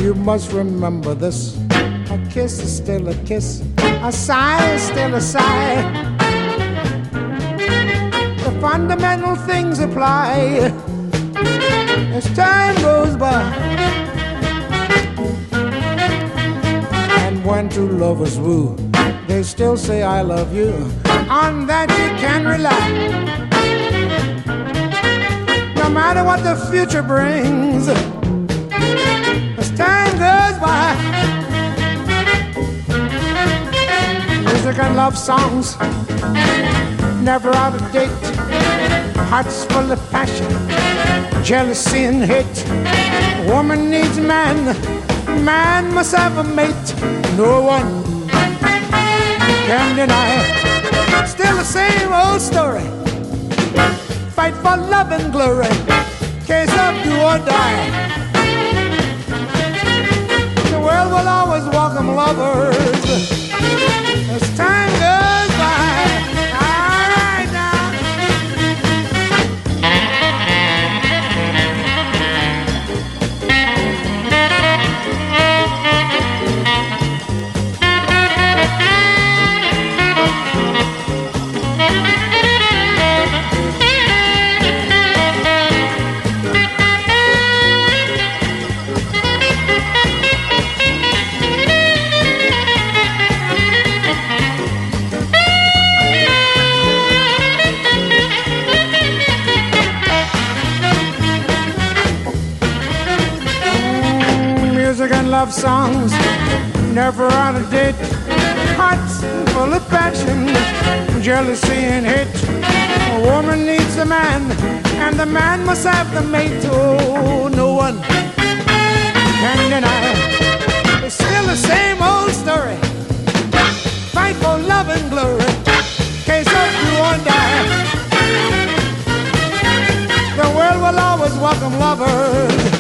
you must remember this. A kiss is still a kiss, a sigh is still a sigh. The fundamental things apply as time goes by. And when two lovers woo, they still say I love you. On that you can rely. No matter what the future brings, as time goes by. Music and love songs, never out of date. Hearts full of passion, jealousy and hate. Woman needs man, man must have a mate. No one can deny. Still the same old story. Fight for love and glory, case of do or die. The world will always welcome lovers as time goes by. All right now. Music and love songs, never out of date. Hearts full of passion, jealousy and hate. A woman needs a man, and the man must have the mate. Oh, no one can deny. It's still the same old story. Fight for love and glory, case of do or die. The world will always welcome lovers